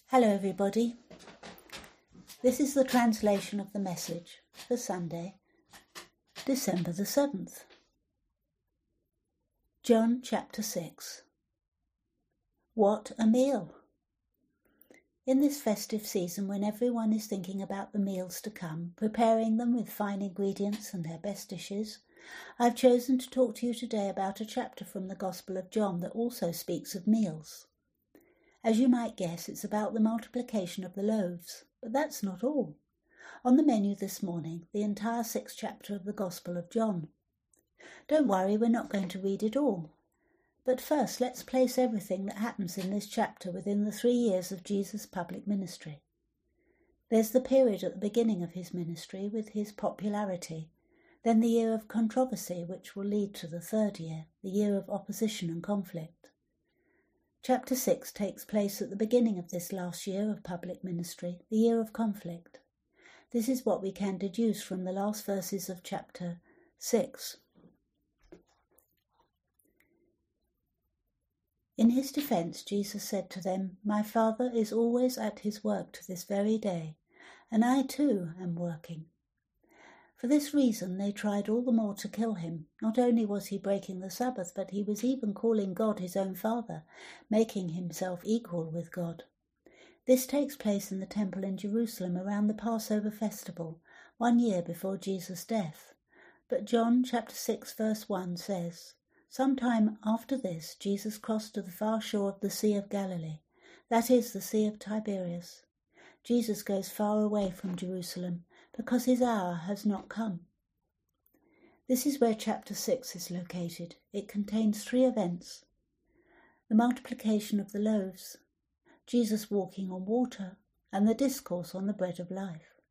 Hello everybody. This is the translation of the message for Sunday, December the 7th. John chapter 6. What a meal! In this festive season, when everyone is thinking about the meals to come, preparing them with fine ingredients and their best dishes, I've chosen to talk to you today about a chapter from the Gospel of John that also speaks of meals. As you might guess, it's about the multiplication of the loaves, but that's not all. On the menu this morning, the entire 6th chapter of the Gospel of John. Don't worry, we're not going to read it all. But first, let's place everything that happens in this chapter within the 3 years of Jesus' public ministry. There's the period at the beginning of his ministry with his popularity, then the year of controversy, which will lead to the 3rd year, the year of opposition and conflict. Chapter 6 takes place at the beginning of this last year of public ministry, the year of conflict. This is what we can deduce from the last verses of chapter 6. In his defence, Jesus said to them, "My Father is always at his work to this very day, and I too am working." For this reason they tried all the more to kill him. Not only was he breaking the Sabbath, but he was even calling God his own Father, making himself equal with God. This takes place in the temple in Jerusalem around the Passover festival, 1 year before Jesus' death. But John chapter 6 verse 1 says, "Sometime after this, Jesus crossed to the far shore of the Sea of Galilee, that is, the Sea of Tiberias." Jesus goes far away from Jerusalem, because his hour has not come. This is where chapter 6 is located. It contains 3 events: the multiplication of the loaves, Jesus walking on water, and the discourse on the bread of life.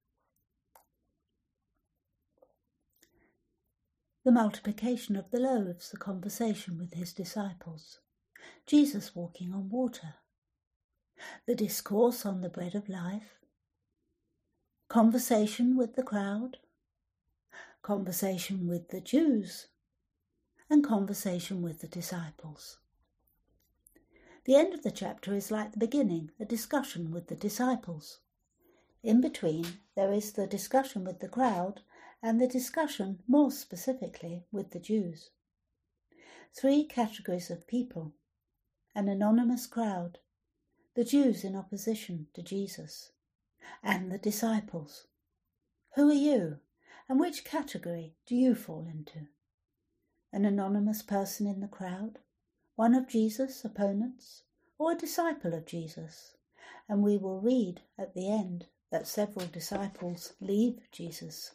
The multiplication of the loaves, the conversation with his disciples, Jesus walking on water, the discourse on the bread of life, conversation with the crowd, conversation with the Jews, and conversation with the disciples. The end of the chapter is like the beginning, a discussion with the disciples. In between, there is the discussion with the crowd and the discussion, more specifically, with the Jews. 3 categories of people: an anonymous crowd, the Jews in opposition to Jesus, and the disciples. Who are you, and which category do you fall into? An anonymous person in the crowd, one of Jesus' opponents, or a disciple of Jesus? And we will read at the end that several disciples leave Jesus.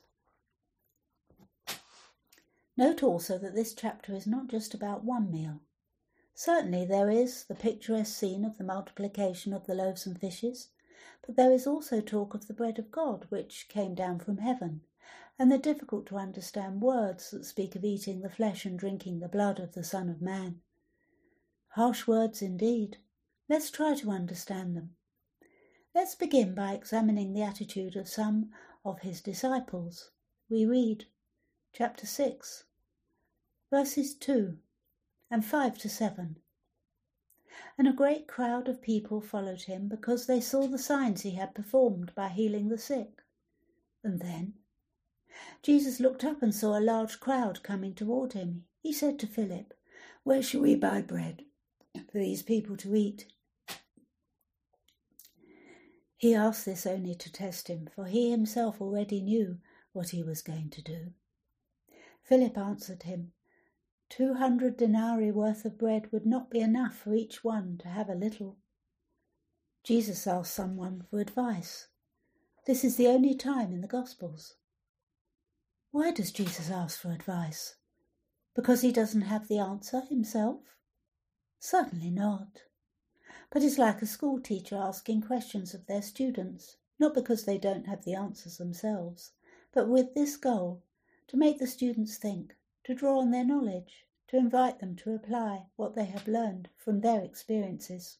Note also that this chapter is not just about one meal. Certainly there is the picturesque scene of the multiplication of the loaves and fishes, but there is also talk of the bread of God which came down from heaven, and the difficult-to-understand words that speak of eating the flesh and drinking the blood of the Son of Man. Harsh words indeed. Let's try to understand them. Let's begin by examining the attitude of some of his disciples. We read chapter 6, verses 2 and 5 to 7. "And a great crowd of people followed him, because they saw the signs he had performed by healing the sick." And then, Jesus looked up and saw a large crowd coming toward him. He said to Philip, "Where shall we buy bread for these people to eat?" He asked this only to test him, for he himself already knew what he was going to do. Philip answered him, 200 denarii worth of bread would not be enough for each one to have a little. Jesus asked someone for advice. This is the only time in the Gospels. Why does Jesus ask for advice? Because he doesn't have the answer himself? Certainly not. But it's like a school teacher asking questions of their students, not because they don't have the answers themselves, but with this goal, to make the students think, to draw on their knowledge, to invite them to apply what they have learned from their experiences.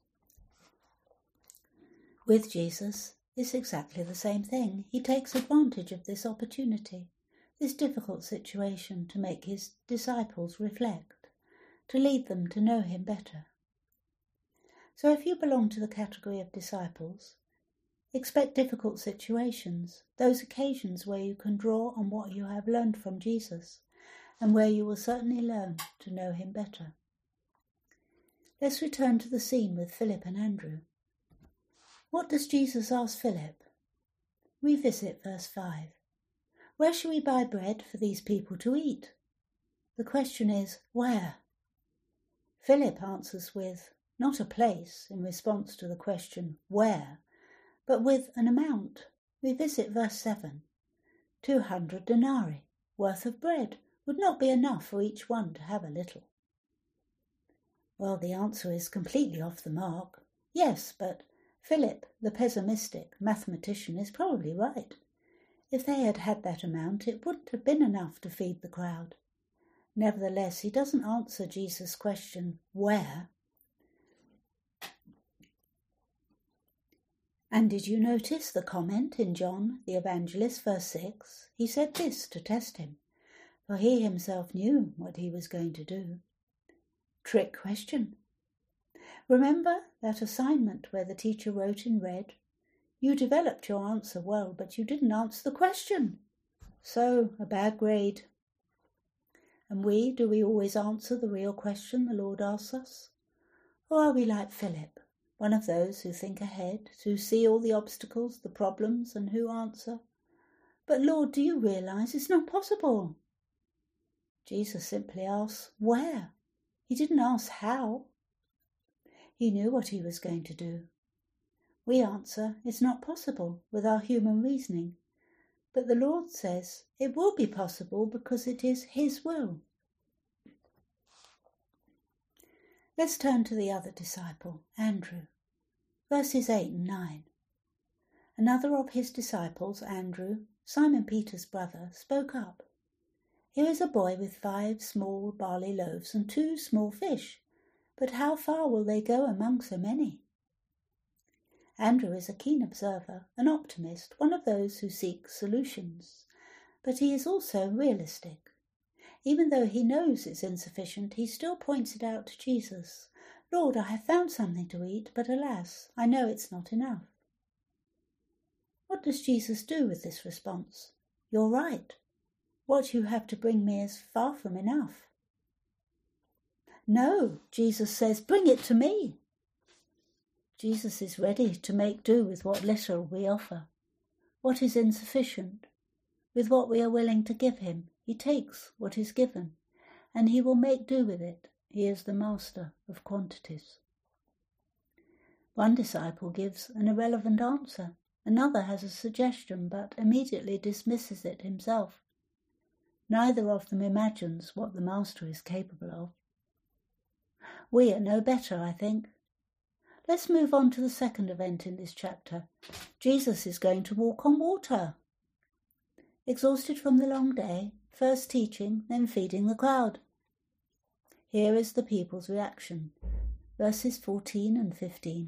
With Jesus, it's exactly the same thing. He takes advantage of this opportunity, this difficult situation, to make his disciples reflect, to lead them to know him better. So if you belong to the category of disciples, expect difficult situations, those occasions where you can draw on what you have learned from Jesus and where you will certainly learn to know him better. Let's return to the scene with Philip and Andrew. What does Jesus ask Philip? Revisit verse 5. Where shall we buy bread for these people to eat? The question is, where? Philip answers with, not a place in response to the question, where, but with an amount. Revisit verse 7. 200 denarii worth of bread would not be enough for each one to have a little. Well, the answer is completely off the mark. Yes, but Philip, the pessimistic mathematician, is probably right. If they had had that amount, it wouldn't have been enough to feed the crowd. Nevertheless, he doesn't answer Jesus' question, where? And did you notice the comment in John the Evangelist, verse 6? He said this to test him, for he himself knew what he was going to do. Trick question. Remember that assignment where the teacher wrote in red, you developed your answer well, but you didn't answer the question. So, a bad grade. And do we always answer the real question the Lord asks us? Or are we like Philip, one of those who think ahead, who see all the obstacles, the problems, and who answer, but Lord, do you realize it's not possible? Jesus simply asks, where? He didn't ask how. He knew what he was going to do. We answer, it's not possible, with our human reasoning. But the Lord says it will be possible because it is his will. Let's turn to the other disciple, Andrew. Verses 8 and 9. Another of his disciples, Andrew, Simon Peter's brother, spoke up. Here is a boy with 5 small barley loaves and 2 small fish, but how far will they go among so many? Andrew is a keen observer, an optimist, one of those who seek solutions, but he is also realistic. Even though he knows it's insufficient, he still points it out to Jesus. Lord, I have found something to eat, but alas, I know it's not enough. What does Jesus do with this response? You're right. What you have to bring me is far from enough. No, Jesus says, bring it to me. Jesus is ready to make do with what little we offer, what is insufficient. With what we are willing to give him, he takes what is given, and he will make do with it. He is the master of quantities. One disciple gives an irrelevant answer. Another has a suggestion, but immediately dismisses it himself. Neither of them imagines what the master is capable of. We are no better, I think. Let's move on to the second event in this chapter. Jesus is going to walk on water. Exhausted from the long day, first teaching, then feeding the crowd. Here is the people's reaction. Verses 14 and 15.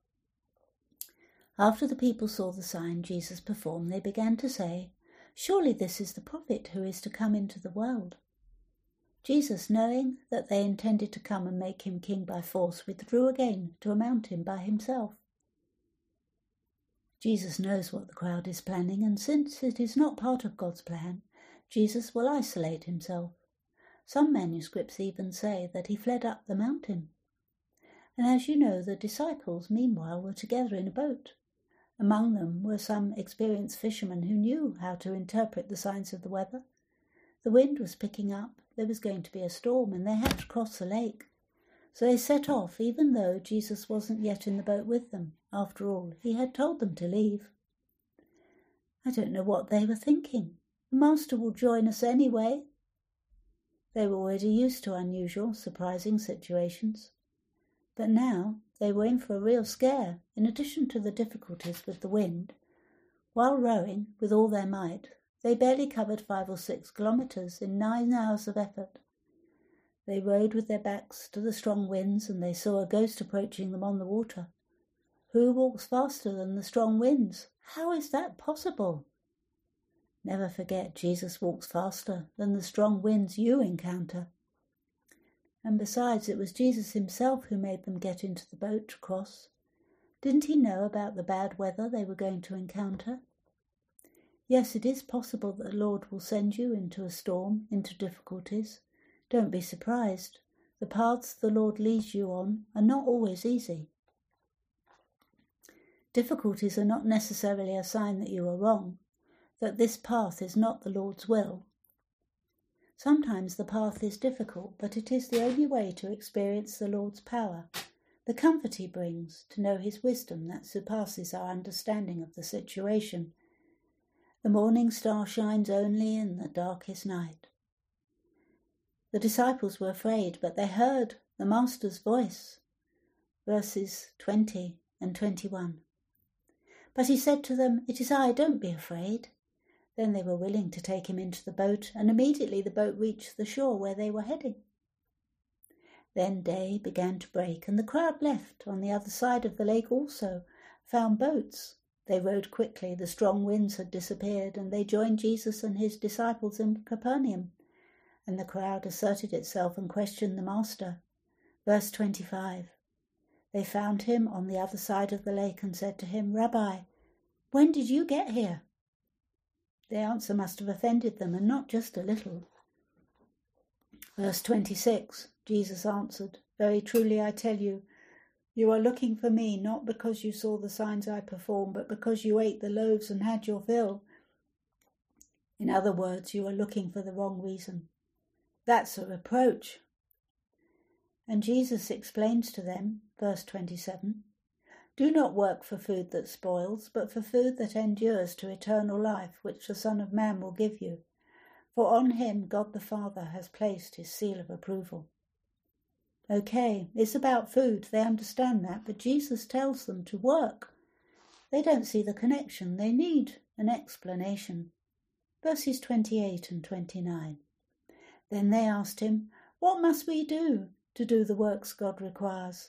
After the people saw the sign Jesus performed, they began to say, surely this is the prophet who is to come into the world. Jesus, knowing that they intended to come and make him king by force, withdrew again to a mountain by himself. Jesus knows what the crowd is planning, and since it is not part of God's plan, Jesus will isolate himself. Some manuscripts even say that he fled up the mountain. And as you know, the disciples, meanwhile, were together in a boat. Among them were some experienced fishermen who knew how to interpret the signs of the weather. The wind was picking up, there was going to be a storm, and they had to cross the lake. So they set off, even though Jesus wasn't yet in the boat with them. After all, he had told them to leave. I don't know what they were thinking. The Master will join us anyway. They were already used to unusual, surprising situations. But now they were in for a real scare. In addition to the difficulties with the wind, while rowing with all their might, they barely covered 5 or 6 kilometres in 9 hours of effort. They rowed with their backs to the strong winds, and they saw a ghost approaching them on the water. Who walks faster than the strong winds? How is that possible? Never forget, Jesus walks faster than the strong winds you encounter. And besides, it was Jesus himself who made them get into the boat to cross. Didn't he know about the bad weather they were going to encounter? Yes, it is possible that the Lord will send you into a storm, into difficulties. Don't be surprised. The paths the Lord leads you on are not always easy. Difficulties are not necessarily a sign that you are wrong, that this path is not the Lord's will. Sometimes the path is difficult, but it is the only way to experience the Lord's power, the comfort he brings, to know his wisdom that surpasses our understanding of the situation. The morning star shines only in the darkest night. The disciples were afraid, but they heard the Master's voice. Verses 20 and 21. But he said to them, "It is I, don't be afraid." Then they were willing to take him into the boat, and immediately the boat reached the shore where they were heading. Then day began to break, and the crowd left on the other side of the lake also, found boats. They rowed quickly, the strong winds had disappeared, and they joined Jesus and his disciples in Capernaum. And the crowd asserted itself and questioned the Master. Verse 25. They found him on the other side of the lake and said to him, "Rabbi, when did you get here?" The answer must have offended them, and not just a little. Verse 26, Jesus answered, "Very truly I tell you, you are looking for me not because you saw the signs I performed, but because you ate the loaves and had your fill. In other words, you are looking for the wrong reason." That's a reproach. And Jesus explains to them, verse 27, "Do not work for food that spoils, but for food that endures to eternal life, which the Son of Man will give you. For on him God the Father has placed his seal of approval." Okay, it's about food, they understand that, but Jesus tells them to work. They don't see the connection, they need an explanation. Verses 28 and 29. Then they asked him, "What must we do to do the works God requires?"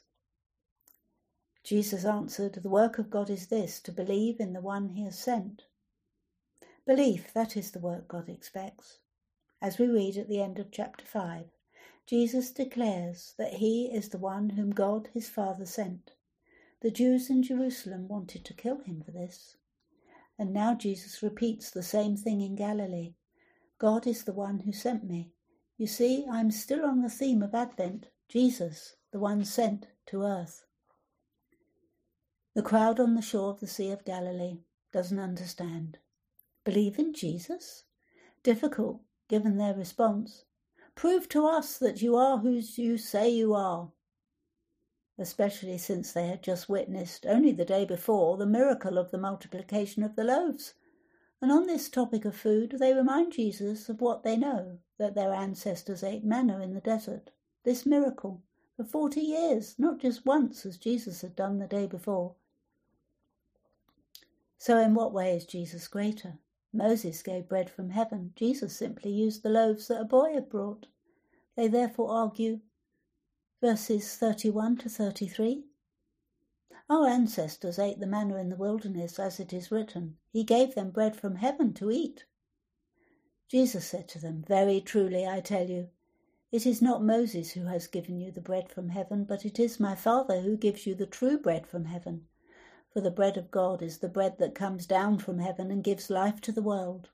Jesus answered, "The work of God is this, to believe in the one he has sent." Belief, that is the work God expects. As we read at the end of chapter 5, Jesus declares that he is the one whom God, his Father, sent. The Jews in Jerusalem wanted to kill him for this. And now Jesus repeats the same thing in Galilee. God is the one who sent me. You see, I'm still on the theme of Advent, Jesus, the one sent to earth. The crowd on the shore of the Sea of Galilee doesn't understand. Believe in Jesus? Difficult, given their response. Prove to us that you are who you say you are. Especially since they had just witnessed, only the day before, the miracle of the multiplication of the loaves. And on this topic of food, they remind Jesus of what they know, that their ancestors ate manna in the desert. This miracle, for 40 years, not just once as Jesus had done the day before. So in what way is Jesus greater? Moses gave bread from heaven. Jesus simply used the loaves that a boy had brought. They therefore argue, verses 31 to 33, "Our ancestors ate the manna in the wilderness, as it is written, he gave them bread from heaven to eat." Jesus said to them, "Very truly I tell you, it is not Moses who has given you the bread from heaven, but it is my Father who gives you the true bread from heaven. For the bread of God is the bread that comes down from heaven and gives life to the world."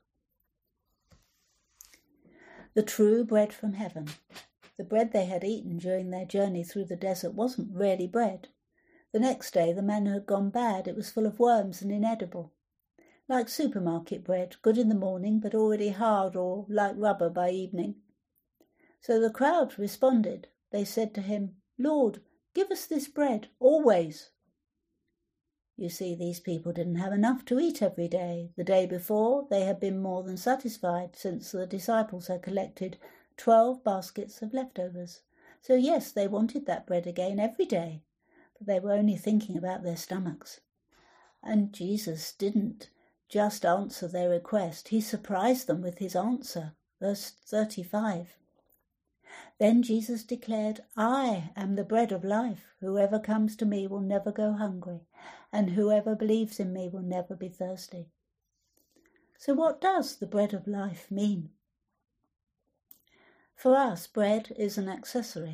The true bread from heaven. The bread they had eaten during their journey through the desert wasn't really bread. The next day the manna had gone bad. It was full of worms and inedible. Like supermarket bread, good in the morning but already hard or like rubber by evening. So the crowd responded. They said to him, "Lord, give us this bread, always." You see, these people didn't have enough to eat every day. The day before, they had been more than satisfied, since the disciples had collected 12 baskets of leftovers. So yes, they wanted that bread again every day, but they were only thinking about their stomachs. And Jesus didn't just answer their request. He surprised them with his answer. Verse 35. Then Jesus declared, "I am the bread of life. Whoever comes to me will never go hungry, and whoever believes in me will never be thirsty." So what does the bread of life mean? For us, bread is an accessory.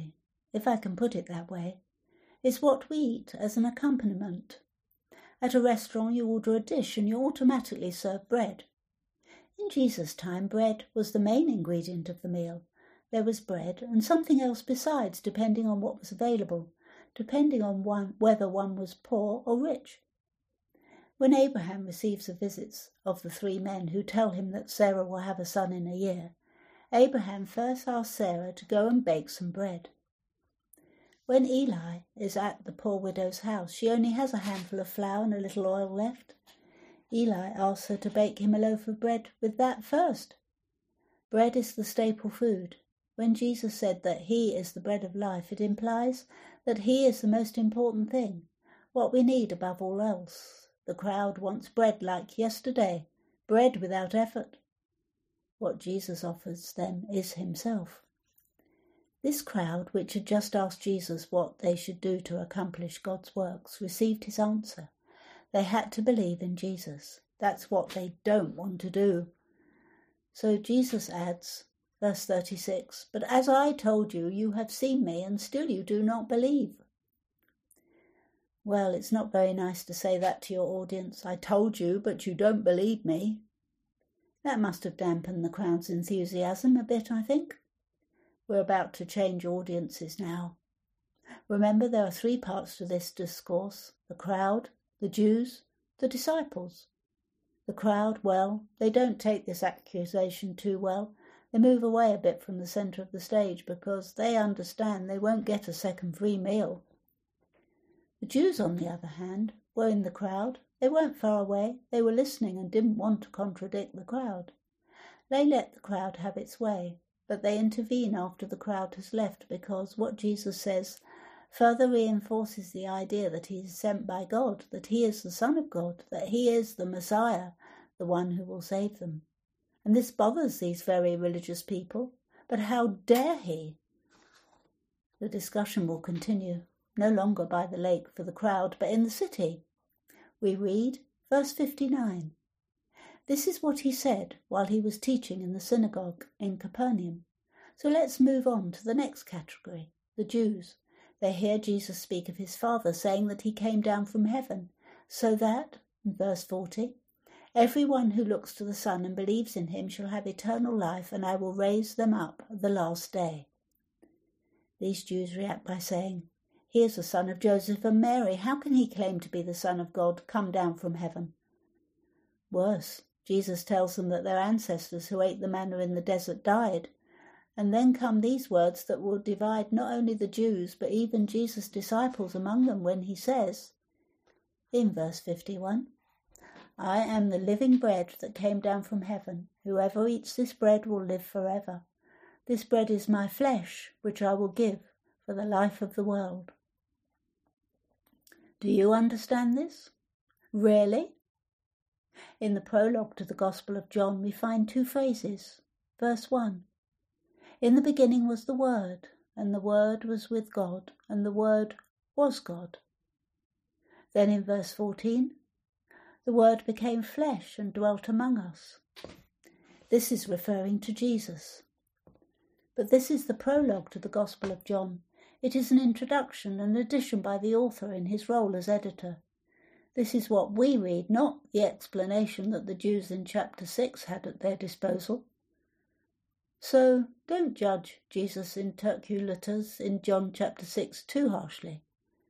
if I can put it that way, is what we eat as an accompaniment. At a restaurant you order a dish and you automatically serve bread. In Jesus' time, bread was the main ingredient of the meal. There was bread and something else besides, depending on what was available, depending on whether one was poor or rich. When Abraham receives the visits of the 3 men who tell him that Sarah will have a son in a year, Abraham first asks Sarah to go and bake some bread. When Eli is at the poor widow's house, she only has a handful of flour and a little oil left. Eli asks her to bake him a loaf of bread with that first. Bread is the staple food. When Jesus said that he is the bread of life, it implies that he is the most important thing, what we need above all else. The crowd wants bread like yesterday, bread without effort. What Jesus offers them is himself. This crowd, which had just asked Jesus what they should do to accomplish God's works, received his answer. They had to believe in Jesus. That's what they don't want to do. So Jesus adds, verse 36, "But as I told you, you have seen me, and still you do not believe." Well, it's not very nice to say that to your audience. I told you, but you don't believe me. That must have dampened the crowd's enthusiasm a bit, I think. We're about to change audiences now. Remember, there are 3 parts to this discourse: the crowd, the Jews, the disciples. The crowd, well, they don't take this accusation too well. They move away a bit from the centre of the stage because they understand they won't get a second free meal. The Jews, on the other hand, were in the crowd. They weren't far away. They were listening and didn't want to contradict the crowd. They let the crowd have its way, but they intervene after the crowd has left because what Jesus says further reinforces the idea that he is sent by God, that he is the Son of God, that he is the Messiah, the one who will save them. And this bothers these very religious people. But how dare he? The discussion will continue, no longer by the lake for the crowd, but in the city. We read, verse 59. This is what he said while he was teaching in the synagogue in Capernaum. So let's move on to the next category, the Jews. They hear Jesus speak of his Father, saying that he came down from heaven, so that, in verse 40, everyone who looks to the Son and believes in him shall have eternal life, and I will raise them up at the last day. These Jews react by saying, he is the son of Joseph and Mary. How can he claim to be the Son of God, come down from heaven? Worse, Jesus tells them that their ancestors who ate the manna in the desert died. And then come these words that will divide not only the Jews, but even Jesus' disciples among them when he says, in verse 51, I am the living bread that came down from heaven. Whoever eats this bread will live forever. This bread is my flesh, which I will give for the life of the world. Do you understand this? Really? In the prologue to the Gospel of John, we find 2 phrases. Verse 1. In the beginning was the Word, and the Word was with God, and the Word was God. Then in verse 14, the Word became flesh and dwelt among us. This is referring to Jesus. But this is the prologue to the Gospel of John. It is an introduction, an addition by the author in his role as editor. This is what we read, not the explanation that the Jews in chapter 6 had at their disposal. So don't judge Jesus' interlocutors in John chapter 6 too harshly.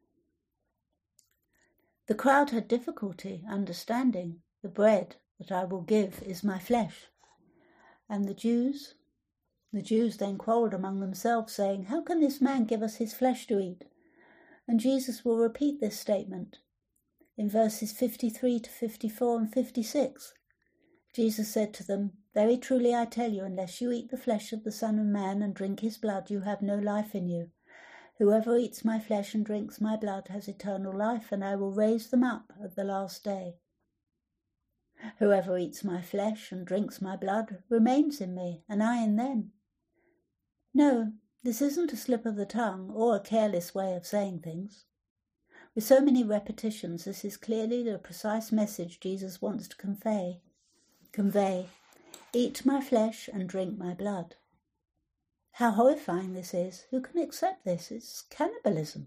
The crowd had difficulty understanding the bread that I will give is my flesh. And the Jews then quarrelled among themselves, saying, how can this man give us his flesh to eat? And Jesus will repeat this statement in verses 53 to 54 and 56. Jesus said to them, very truly I tell you, unless you eat the flesh of the Son of Man and drink his blood, you have no life in you. Whoever eats my flesh and drinks my blood has eternal life, and I will raise them up at the last day. Whoever eats my flesh and drinks my blood remains in me, and I in them. No, this isn't a slip of the tongue or a careless way of saying things. With so many repetitions, this is clearly the precise message Jesus wants to convey. Eat my flesh and drink my blood. How horrifying this is. Who can accept this? It's cannibalism.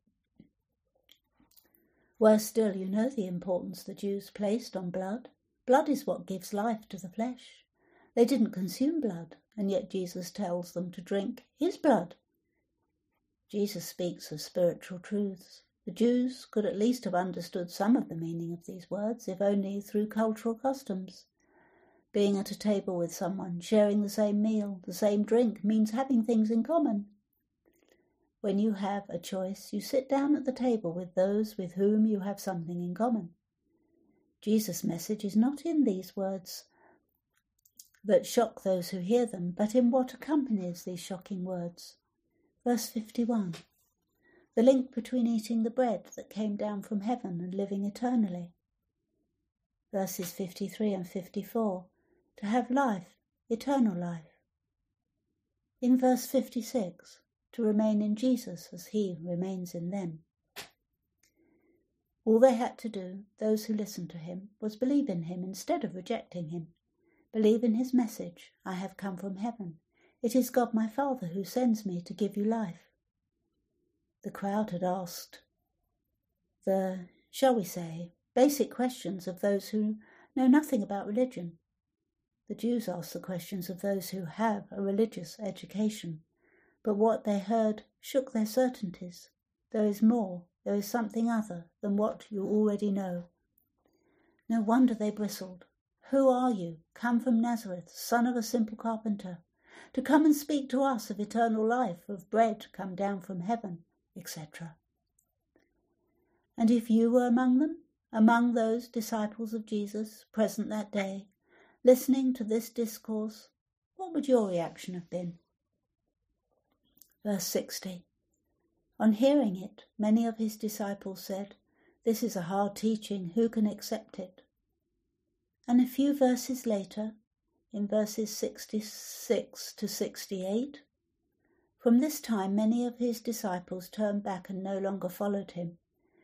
Worse still, you know the importance the Jews placed on blood. Blood is what gives life to the flesh. They didn't consume blood, and yet Jesus tells them to drink his blood. Jesus speaks of spiritual truths. The Jews could at least have understood some of the meaning of these words, if only through cultural customs. Being at a table with someone, sharing the same meal, the same drink, means having things in common. When you have a choice, you sit down at the table with those with whom you have something in common. Jesus' message is not in these words that shock those who hear them, but in what accompanies these shocking words. Verse 51. The link between eating the bread that came down from heaven and living eternally. Verses 53 and 54. To have life, eternal life. In verse 56, to remain in Jesus as he remains in them. All they had to do, those who listened to him, was believe in him instead of rejecting him. Believe in his message, I have come from heaven. It is God my Father who sends me to give you life. The crowd had asked the, shall we say, basic questions of those who know nothing about religion. The Jews asked the questions of those who have a religious education, but what they heard shook their certainties. There is more, there is something other than what you already know. No wonder they bristled. Who are you, come from Nazareth, son of a simple carpenter, to come and speak to us of eternal life, of bread come down from heaven, etc. And if you were among them, among those disciples of Jesus present that day, listening to this discourse, what would your reaction have been? Verse 60. On hearing it, many of his disciples said, "This is a hard teaching, who can accept it?" And a few verses later, in verses 66 to 68, from this time many of his disciples turned back and no longer followed him.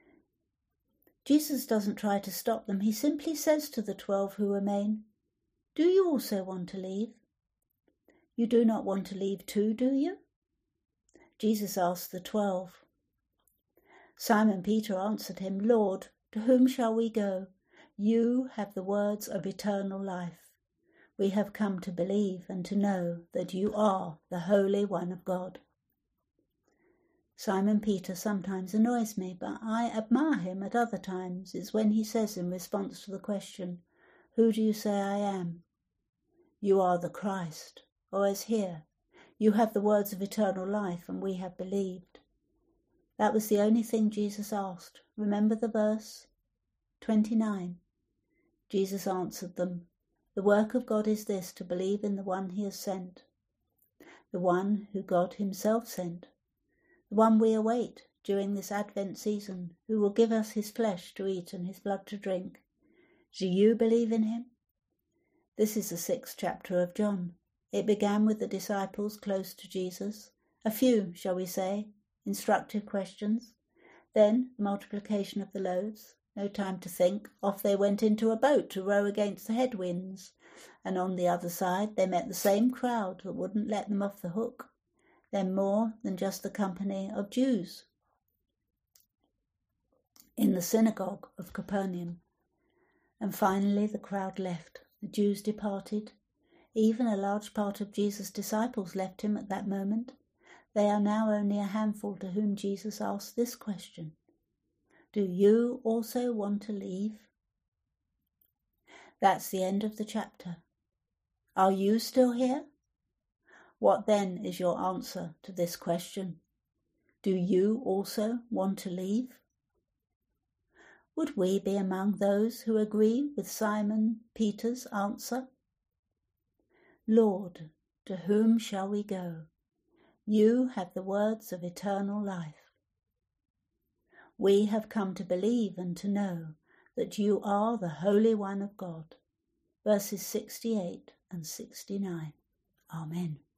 Jesus doesn't try to stop them. He simply says to the 12 who remain, "Do you also want to leave? You do not want to leave too, do you?" Jesus asked the 12. Simon Peter answered him, "Lord, to whom shall we go? You have the words of eternal life. We have come to believe and to know that you are the Holy One of God." Simon Peter sometimes annoys me, but I admire him at other times. It's when he says in response to the question, "Who do you say I am?" "You are the Christ," or as here, "You have the words of eternal life, and we have believed." That was the only thing Jesus asked. Remember the verse? 29. Jesus answered them, "The work of God is this, to believe in the one he has sent." The one who God himself sent. The one we await during this Advent season, who will give us his flesh to eat and his blood to drink. Do you believe in him? This is the 6th chapter of John. It began with the disciples close to Jesus. A few, shall we say, instructive questions. Then the multiplication of the loaves. No time to think. Off they went into a boat to row against the headwinds. And on the other side they met the same crowd that wouldn't let them off the hook. Then more than just the company of Jews in the synagogue of Capernaum. And finally the crowd left. The Jews departed. Even a large part of Jesus' disciples left him at that moment. They are now only a handful to whom Jesus asked this question. Do you also want to leave? That's the end of the chapter. Are you still here? What then is your answer to this question? Do you also want to leave? Would we be among those who agree with Simon Peter's answer? Lord, to whom shall we go? You have the words of eternal life. We have come to believe and to know that you are the Holy One of God. Verses 68 and 69. Amen.